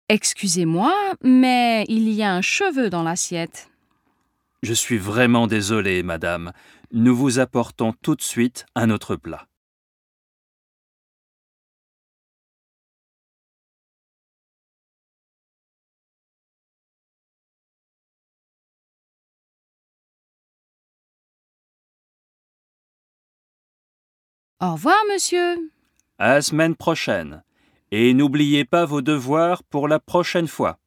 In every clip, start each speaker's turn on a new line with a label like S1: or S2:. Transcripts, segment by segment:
S1: Excusez-moi, mais il y a un cheveu dans l'assiette.
S2: Je suis vraiment désolé, madame. Nous vous apportons tout de suite un autre plat.
S1: Au revoir, monsieur.
S2: À la semaine prochaine. Et n'oubliez pas vos devoirs pour la prochaine fois.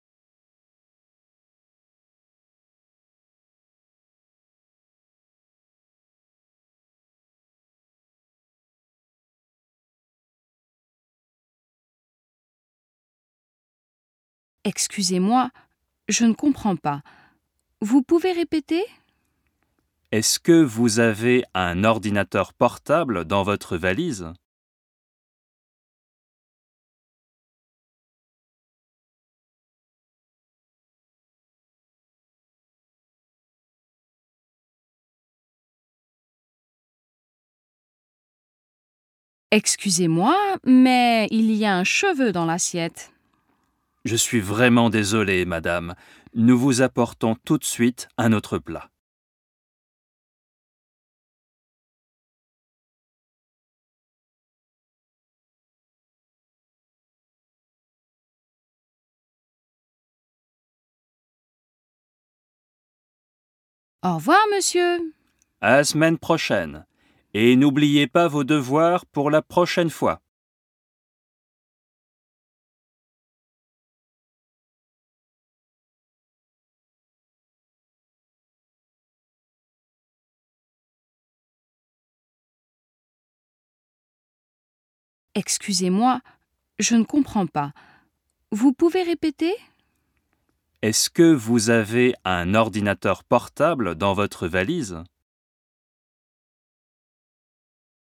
S1: Excusez-moi, je ne comprends pas. Vous pouvez répéter?
S2: Est-ce que vous avez un ordinateur portable dans votre valise?
S1: Excusez-moi, mais il y a un cheveu dans l'assiette.
S2: Je suis vraiment désolé, madame. Nous vous apportons tout de suite un autre plat.
S1: Au revoir, monsieur.
S2: À la semaine prochaine. Et n'oubliez pas vos devoirs pour la prochaine fois.
S1: Excusez-moi, je ne comprends pas. Vous pouvez répéter?
S2: Est-ce que vous avez un ordinateur portable dans votre valise?